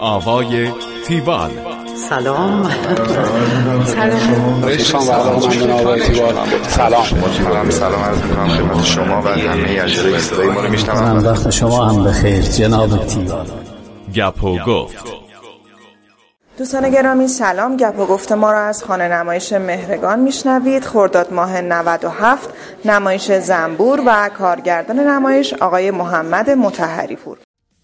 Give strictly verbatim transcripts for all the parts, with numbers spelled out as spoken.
آوای تیوال. سلام. سلام. سلام. سلام عرض می‌کنم خدمت شما و همه اجرای صدای ما رو میشنوم. وقت شما هم بخیر جناب تیوال. گپ و گفت. دوستان گرامی سلام. گپ و گفت ما را از خانه نمایش مهرگان میشنوید. خرداد ماه نود و هفت، نمایش زنبور و کارگردان نمایش آقای محمد مطهری پور.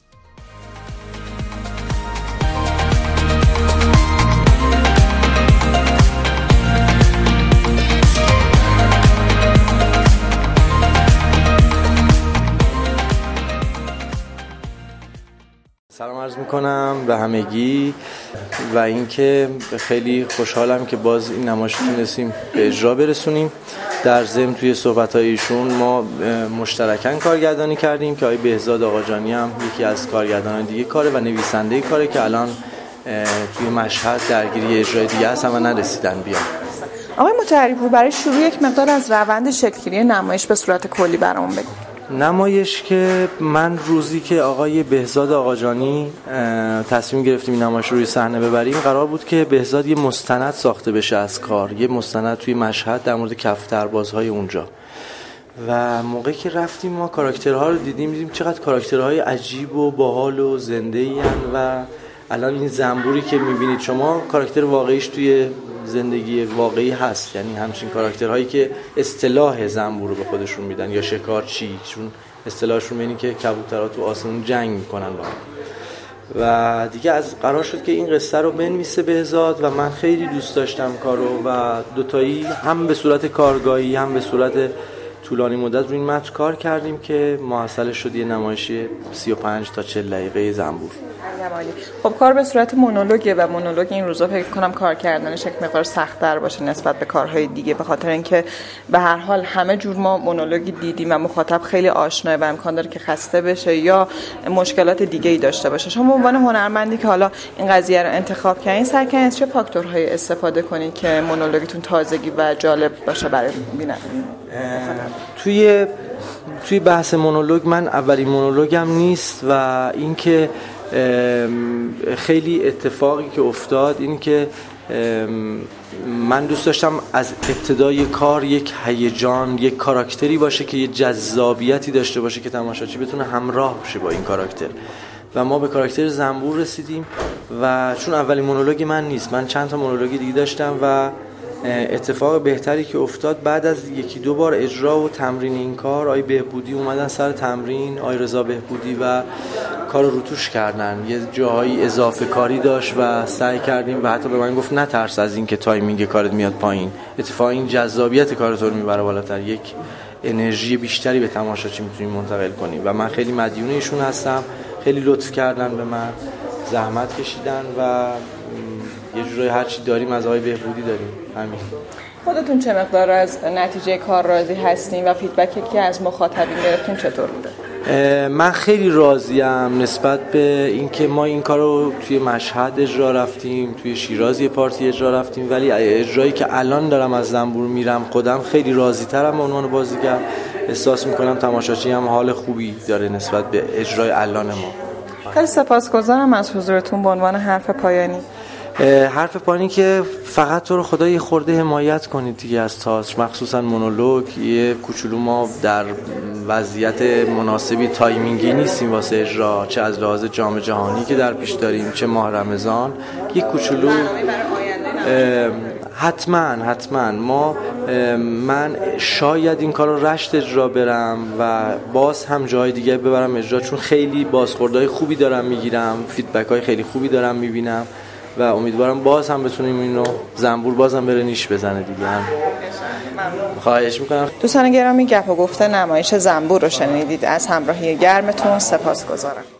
سلام عرض میکنم به همگی و اینکه خیلی خوشحالم که باز این نمایش تونستیم به اجرا برسونیم. در ضمن توی صحبت‌های ایشون ما مشترکاً کارگردانی کردیم که آقای بهزاد آقاجانی هم یکی از کارگردانان دیگه کاره و نویسنده کاره که الان توی مشهد درگیری اجرای دیگه هستن و نرسیدن بیان. آقای مطهری پور، برای شروع یک مقدار از روند شکل‌گیری نمایش به صورت کلی برامون بگید. نمایش که من روزی که آقای بهزاد آقاجانی تصمیم گرفتیم این نمایش رو روی صحنه ببریم، قرار بود که بهزاد یه مستند ساخته بشه از کار، یه مستند توی مشهد در مورد کفتربازهای اونجا. و موقعی که رفتیم ما کاراکترها رو دیدیم دیدیم چقدر کاراکترهای عجیب و باحال و زنده‌ای و الان این زنبوری که می‌بینید شما کاراکتر واقعیش توی زندگی واقعی هست، یعنی همچین کاراکترهایی که اصطلاح زنبور رو به خودشون میدن یا شکارچی، چون اصطلاحشون اینه که کبوترها تو آسمون جنگ میکنن با هم. و دیگه از قرار شد که این قصه رو بنویسه بهزاد و من خیلی دوست داشتم کارو و دوتایی هم به صورت کارگاهی هم به صورت طولانی مدت روی این متن کار کردیم که محصل شد یه نمایشی سی و پنج تا چهل دقیقه زنبور. خب کار به صورت مونولوگه و مونولوگ این روزا فکر کنم کار کردنش یک مقدار سخت‌تر باشه نسبت به کارهای دیگه، به خاطر اینکه به هر حال همه جور ما مونولوگی دیدیم و مخاطب خیلی آشناه و امکان داره که خسته بشه یا مشکلات دیگه‌ای داشته باشه. شما به عنوان هنرمندی که حالا این قضیه رو انتخاب کردین، سعی کردین چه فاکتورهای استفاده کنین که مونولوگتون تازگی و جالب باشه برای بیننده؟ توی توی بحث مونولوگ من اولین مونولوگم نیست و اینکه خیلی اتفاقی که افتاد این که من دوست داشتم از ابتدای کار یک هیجان، یک کاراکتری باشه که یه جذابیتی داشته باشه که تماشاچی بتونه همراه بشه با این کاراکتر و ما به کاراکتر زنبور رسیدیم. و چون اولین مونولوگ من نیست، من چند تا مونولوگ دیگه داشتم و اتفاق بهتری که افتاد بعد از یکی دو بار اجرا و تمرین این کار، آقای بهبودی اومدن سر تمرین، آقای رضا بهبودی و کار رو روتوش کردن، یه جاهایی اضافه کاری داشت و سعی کردیم و حتی به من گفت نترس از این که تایمینگ کارت میاد پایین، اتفاقا این جذابیت کارت رو میبره بالاتر، یک انرژی بیشتری به تماشاچی میتونیم منتقل کنیم و من خیلی مدیون ایشون هستم. خیلی لطف کردن به من، زحمت کشیدن و یه جورایی هر چی داریم از آقای بهبودی داریم. همین. خودتون چه مقدار از نتیجه کار راضی هستین و فیدبکی که از مخاطبین گرفتین چطور بوده؟ من خیلی راضیم نسبت به اینکه ما این کارو توی مشهد اجرا رفتیم، توی شیراز یه پارتی اجرا رفتیم، ولی اجرایی که الان دارم از زنبور میرم خودم خیلی راضی ترم به عنوان بازیگر. احساس میکنم تماشاچی هم حال خوبی داره نسبت به اجرای الان ما. خیلی سپاسگزارم از حضورتون. به عنوان حرف پایانی حرف پایانی که فقط تو رو خدا یه خورده حمایت کنید دیگه از تئاتر، مخصوصا مونولوگ. یه کوچولو ما در وضعیت مناسبی تایمینگی نیستیم واسه اجرا، چه از لحاظ جام جهانی که در پیش داریم چه ماه رمضان. یه کوچولو حتما حتما ما من شاید این کار رو رشت اجرا برم و باز هم جای دیگه ببرم اجرا، چون خیلی بازخوردهای خوبی دارم میگیرم، فیدبک‌های خیلی خوبی دارم میبینم و امیدوارم باز هم بتونیم اینو زنبور باز هم بره نیش بزنه دیگه. هم خواهش میکنم. دوستان گرامی، گپ و گفت نمایش زنبور رو شنیدید. از همراهی گرمتون سپاسگزارم.